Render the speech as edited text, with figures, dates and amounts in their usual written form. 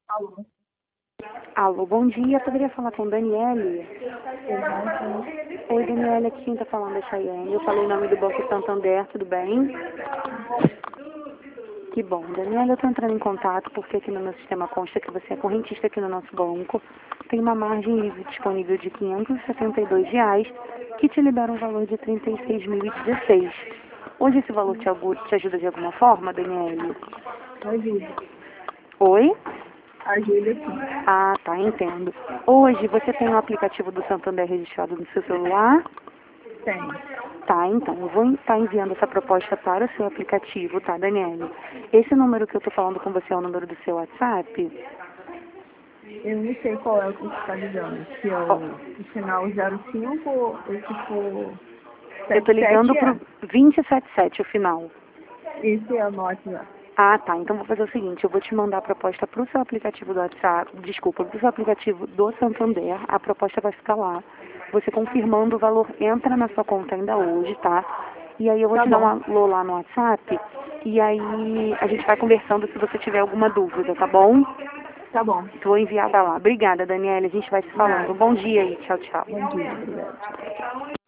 Alô? Alô, bom dia. Poderia falar com Daniele? Oi, Daniele, aqui quem tá falando é Chayane. Eu falei o nome do Banco Santander, tudo bem? Que bom. Daniele, eu tô entrando em contato porque aqui no meu sistema consta que você é correntista aqui no nosso banco. Tem uma margem livre disponível de R$ 572, que te libera um valor de 36.016. Hoje esse valor te ajuda de alguma forma, Daniele? Ajuda. Oi? Ajuda sim. Ah, tá, entendo. Hoje você tem o aplicativo do Santander registrado no seu celular? Tem. Tá, então, eu vou estar enviando essa proposta para o seu aplicativo, tá, Daniele? Esse número que eu tô falando com você é o número do seu WhatsApp? Eu não sei qual é o que você está ligando. Se é Ó, o sinal 05 ou se for eu tô ligando 77 pro é. 277, o final. Esse é o no WhatsApp. Ah, tá, então vou fazer o seguinte, eu vou te mandar a proposta pro seu aplicativo do WhatsApp, desculpa, pro seu aplicativo do Santander, a proposta vai ficar lá. Você confirmando o valor entra na sua conta ainda hoje, tá? E aí eu vou Tá te dar um bom. alô lá no WhatsApp, e aí a gente vai conversando se você tiver alguma dúvida, tá bom? Tá bom. Vou enviar pra lá. Obrigada, Daniela, a gente vai se falando. Nada. Bom dia aí, tchau, tchau. Bom dia. Obrigada. Tchau.